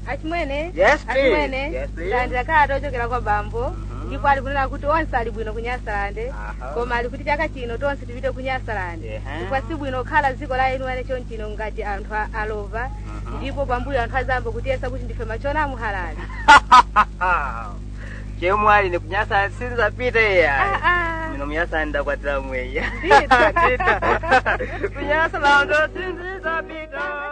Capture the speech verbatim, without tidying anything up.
Achimwene? Yes, please. Achimwene? Yes, please. Ndandira kala tochokera kwa bambo. Ndipo ali kunena kuti onse ali bwino kunyasalande. Koma ali kuti chaka chino tonse tipite kunyasalande. Chifukwa si bwino khala dziko la enu ane chonchino ngati anthu alova. Ndipo pambuyo anthu azambo kutiyesa kuti ndife machona muhalali. Chemwali ni kunyasa sinza pita ya. Ah ah. Mino mnyasa nda kwa tila mweya. Ndita. Kunyasa laundo sinza pita.